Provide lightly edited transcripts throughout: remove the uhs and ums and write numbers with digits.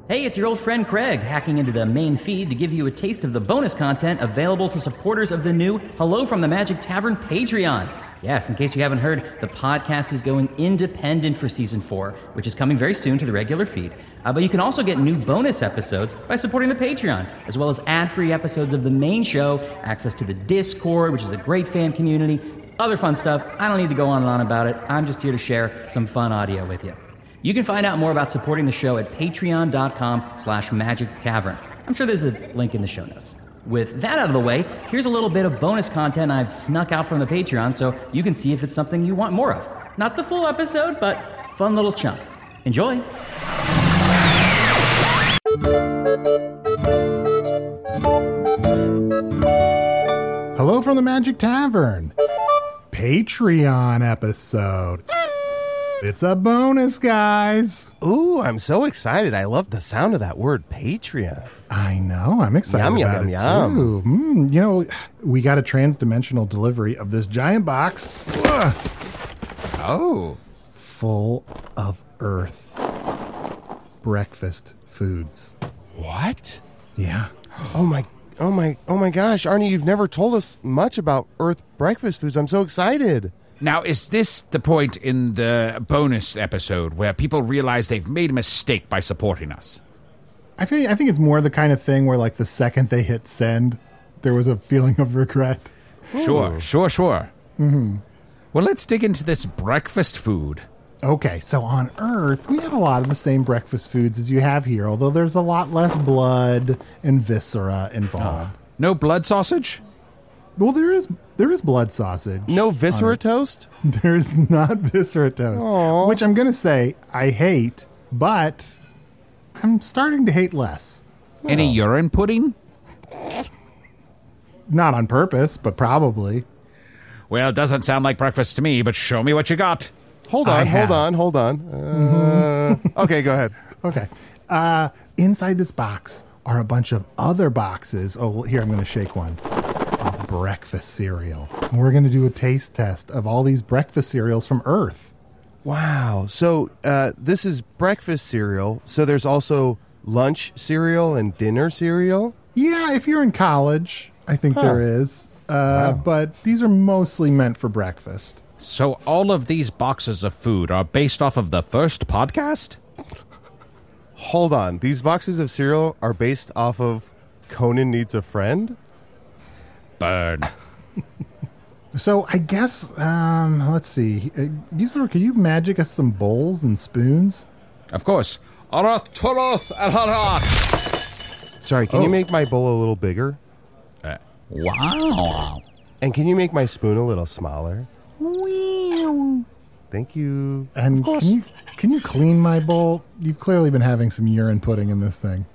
Hey, it's your old friend Craig, hacking into the main feed to give you a taste of the bonus content available to supporters of the new Hello from the Magic Tavern Patreon. Yes, in case you haven't heard, the podcast is going independent for Season 4, which is coming very soon to the regular feed. But you can also get new bonus episodes by supporting the Patreon, as well as ad-free episodes of the main show, access to the Discord, which is a great fan community, other fun stuff. I don't need to go on and on about it. I'm just here to share some fun audio with you. You can find out more about supporting the show at patreon.com/Magic Tavern. I'm sure there's a link in the show notes. With that out of the way, here's a little bit of bonus content I've snuck out from the Patreon so you can see if it's something you want more of. Not the full episode, but fun little chunk. Enjoy! Hello from the Magic Tavern. Patreon episode. It's a bonus, guys. Ooh, I'm so excited. I love the sound of that word, Patreon. I know. I'm excited about it, too. You know, we got a trans-dimensional delivery of this giant box. Oh. Full of Earth breakfast foods. What? Yeah. Oh my gosh, Arnie, you've never told us much about Earth breakfast foods. I'm so excited. Now, is this the point in the bonus episode where people realize they've made a mistake by supporting us? I think it's more the kind of thing where, like, the second they hit send, there was a feeling of regret. Sure. Mm-hmm. Well, let's dig into this breakfast food. Okay, so on Earth, we have a lot of the same breakfast foods as you have here, although there's a lot less blood and viscera involved. No blood sausage? Well, there is blood sausage. No viscera toast? There's not viscera toast. Aww. Which I'm going to say I hate, but I'm starting to hate less. Any urine pudding? Not on purpose, but probably. Well, it doesn't sound like breakfast to me, but show me what you got. Hold on. Okay, go ahead. Okay. Inside this box are a bunch of other boxes. Oh, here, I'm going to shake one. Of breakfast cereal. And we're going to do a taste test of all these breakfast cereals from Earth. Wow. So this is breakfast cereal. So there's also lunch cereal and dinner cereal? Yeah, if you're in college, I think there is. Wow. But these are mostly meant for breakfast. So all of these boxes of food are based off of the first podcast? Hold on. These boxes of cereal are based off of Conan Needs a Friend? Burn. So I guess, let's see. User, can you magic us some bowls and spoons? Of course. Sorry, can you make my bowl a little bigger? Wow. And can you make my spoon a little smaller? Thank you. And can you clean my bowl? You've clearly been having some urine pudding in this thing.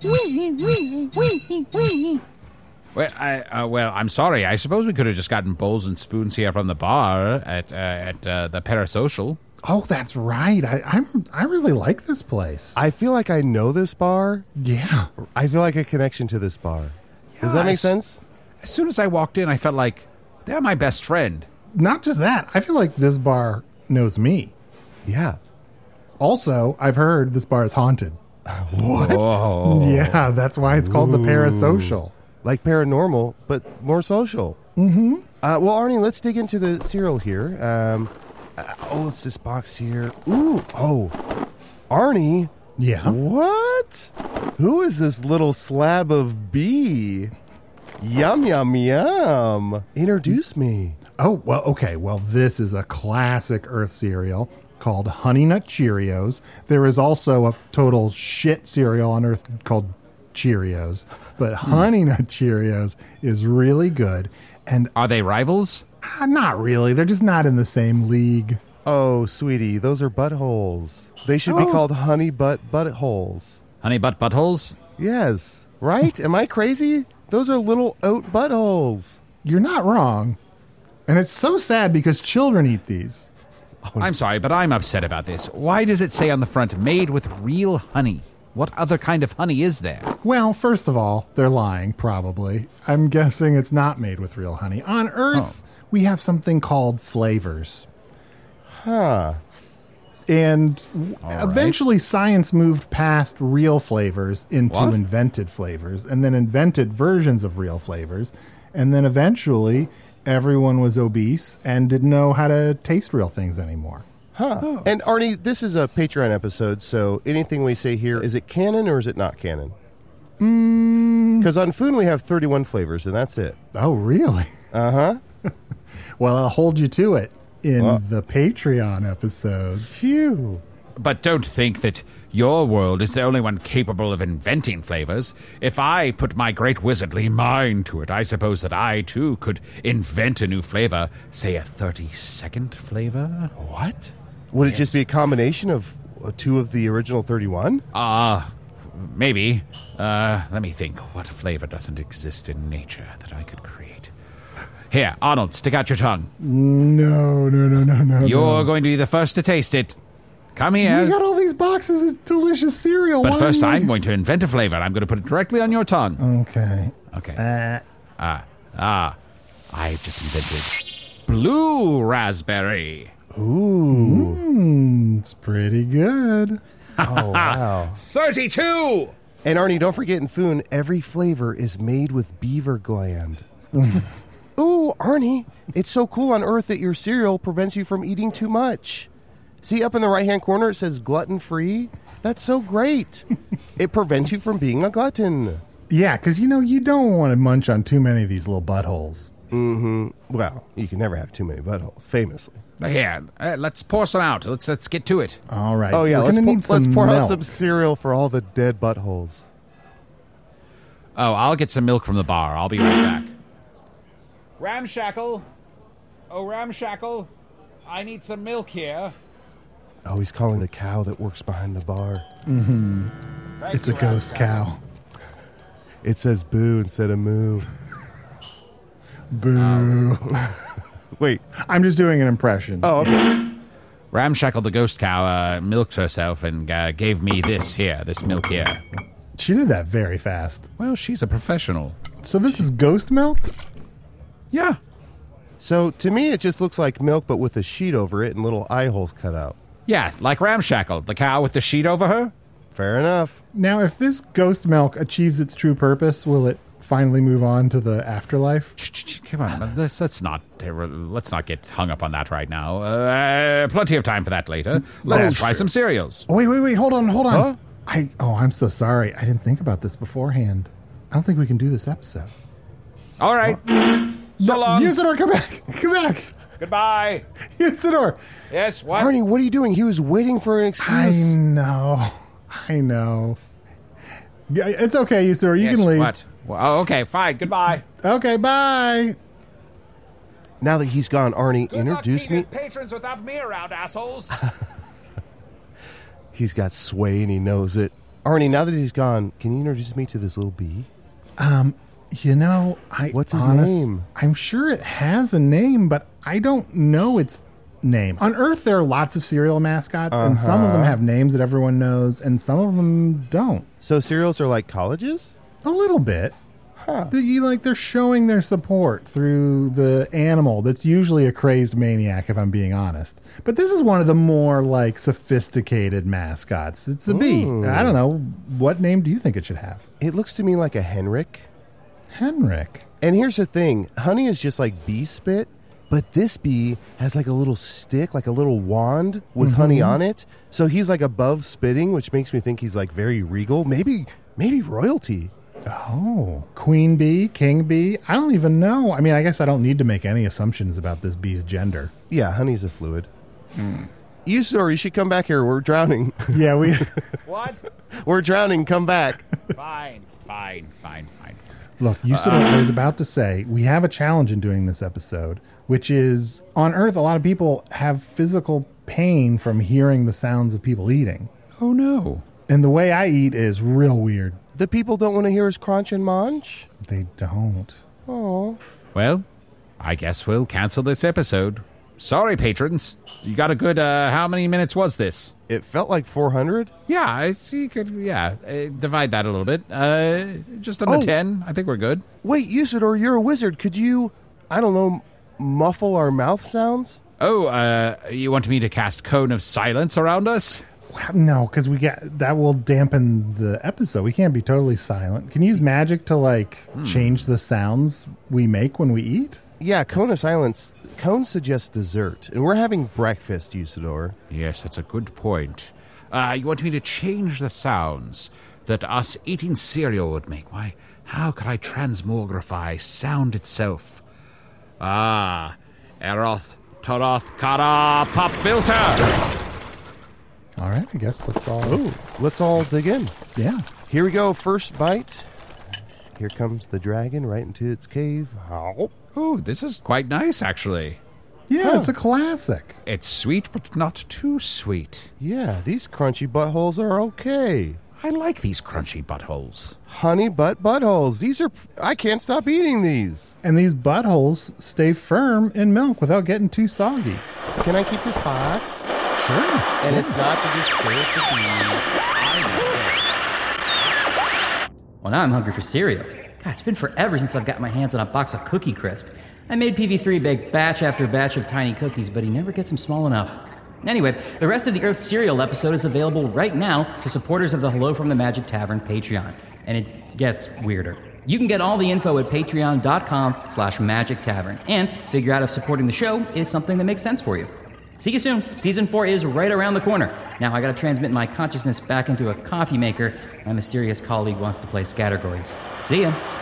Well, I'm sorry. I suppose we could have just gotten bowls and spoons here from the bar at the Parasocial. Oh, that's right. I really like this place. I feel like I know this bar. Yeah. I feel like a connection to this bar. Does that make sense? As soon as I walked in, I felt like they're my best friend. Not just that. I feel like this bar knows me. Yeah. Also, I've heard this bar is haunted. What? Oh. Yeah, that's why it's called the Parasocial. Like paranormal, but more social. Mm-hmm. Well, Arnie, let's dig into the cereal here. It's this box here. Ooh. Oh. Arnie. Yeah? What? Who is this little slab of bee? Yum, yum, yum. Introduce me. Oh, well, okay. Well, this is a classic Earth cereal called Honey Nut Cheerios. There is also a total shit cereal on Earth called Cheerios. But Honey Nut Cheerios is really good. And Are they rivals? not really. They're just not in the same league. Oh, sweetie, those are buttholes. They should be called honey butt buttholes. Honey butt buttholes? Yes. Right? Am I crazy? Those are little oat buttholes. You're not wrong. And it's so sad because children eat these. I'm sorry, but I'm upset about this. Why does it say on the front, made with real honey? What other kind of honey is there? Well, first of all, they're lying, probably. I'm guessing it's not made with real honey. On Earth, we have something called flavors. Huh. And right. eventually science moved past real flavors into What? invented flavors, and then invented versions of real flavors. And then eventually everyone was obese and didn't know how to taste real things anymore. Huh. And Arnie, this is a Patreon episode, so anything we say here, is it canon or is it not canon? Because on Foon we have 31 flavors, and that's it. Oh, really? Uh-huh. Well, I'll hold you to it in the Patreon episodes. Phew. But don't think that your world is the only one capable of inventing flavors. If I put my great wizardly mind to it, I suppose that I, too, could invent a new flavor. Say a 30-second flavor? What? Would it just be a combination of two of the original 31? Maybe. Let me think. What flavor doesn't exist in nature that I could create? Here, Arnold, stick out your tongue. No. You're going to be the first to taste it. Come here. We got all these boxes of delicious cereal. But Why first, don't we- I'm going to invent a flavor. I'm going to put it directly on your tongue. Okay. Okay. I just invented blue raspberry. It's pretty good. Oh, wow. 32! And Arnie, don't forget in Foon, every flavor is made with beaver gland. Ooh, Arnie, it's so cool on Earth that your cereal prevents you from eating too much. See, up in the right-hand corner, it says gluten-free. That's so great. It prevents you from being a glutton. Yeah, because, you don't want to munch on too many of these little buttholes. Well, you can never have too many buttholes, famously. Here, let's pour some out. Let's get to it. All right. Oh, yeah, We're gonna need let's some pour out milk. some cereal for all the dead buttholes. Oh, I'll get some milk from the bar. I'll be right back. Ramshackle. Oh, Ramshackle. I need some milk here. Oh, he's calling the cow that works behind the bar. It's a ghost cow. It says boo instead of moo. Boo. Wait. I'm just doing an impression. Oh, okay. Ramshackle the ghost cow milked herself and gave me this milk here. She did that very fast. Well, she's a professional. So this is ghost milk? Yeah. So, to me, it just looks like milk, but with a sheet over it and little eye holes cut out. Yeah, like Ramshackle, the cow with the sheet over her. Fair enough. Now, if this ghost milk achieves its true purpose, will it finally move on to the afterlife? Come on, let's not get hung up on that right now. Plenty of time for that later. Let's try some cereals. Oh, wait, hold on. Huh? I'm so sorry. I didn't think about this beforehand. I don't think we can do this episode. All right. So long. Usador, come back. Goodbye. Usador. Yes, what? Arnie, what are you doing? He was waiting for an excuse. I know. Yeah, it's okay, Usador. You Yes, can leave. What? Well, okay, fine. Goodbye. Okay, bye. Now that he's gone, Arnie, introduce me. patrons without me around, assholes. He's got sway and he knows it. Arnie, now that he's gone, can you introduce me to this little bee? What's his name? I'm sure it has a name, but I don't know its name. On Earth, there are lots of cereal mascots, and some of them have names that everyone knows, and some of them don't. So cereals are like colleges? A little bit. They're showing their support through the animal that's usually a crazed maniac, if I'm being honest. But this is one of the more, sophisticated mascots. It's a bee. I don't know. What name do you think it should have? It looks to me like a Henrik. Henrik. And here's the thing. Honey is just like bee spit, but this bee has like a little stick, like a little wand with honey on it. So he's like above spitting, which makes me think he's like very regal. Maybe royalty. Oh, queen bee, king bee. I don't even know. I mean, I guess I don't need to make any assumptions about this bee's gender. Yeah, honey's a fluid. You should come back here. We're drowning. Yeah, we... What? We're drowning. Come back. Fine. Look, I was about to say, we have a challenge in doing this episode, which is, on Earth, a lot of people have physical pain from hearing the sounds of people eating. Oh, no. And the way I eat is real weird. The people don't want to hear us crunch and munch? They don't. Oh. Well, I guess we'll cancel this episode. Sorry, patrons. You got a good, how many minutes was this? It felt like 400? Yeah, I see. You could, divide that a little bit. Just under 10. I think we're good. Wait, Usador, you're a wizard. Could you, I don't know, muffle our mouth sounds? Oh, you want me to cast Cone of Silence around us? No, because that will dampen the episode. We can't be totally silent. Can you use magic to change the sounds we make when we eat? Yeah, Cone of Silence. Cone suggests dessert, and we're having breakfast, Usador. Yes, that's a good point. You want me to change the sounds that us eating cereal would make? Why, how could I transmogrify sound itself? Eroth, Toroth, Kara, Pop Filter! All right, I guess Let's all dig in. Yeah. Here we go, first bite. Here comes the dragon right into its cave. Oh, this is quite nice, actually. Yeah, it's a classic. It's sweet, but not too sweet. Yeah, these crunchy buttholes are okay. I like these crunchy buttholes. Honey butt buttholes. I can't stop eating these. And these buttholes stay firm in milk without getting too soggy. Can I keep this box? Sure. And it's not to just stare at the bee. Well, now I'm hungry for cereal. God, it's been forever since I've got my hands on a box of Cookie Crisp. I made PV3 bake batch after batch of tiny cookies, but he never gets them small enough. Anyway, the rest of the Earth Cereal episode is available right now to supporters of the Hello from the Magic Tavern Patreon, and it gets weirder. You can get all the info at patreon.com/Magic Tavern and figure out if supporting the show is something that makes sense for you. See you soon. Season 4 is right around the corner. Now I gotta transmit my consciousness back into a coffee maker. My mysterious colleague wants to play Scattergories. See ya.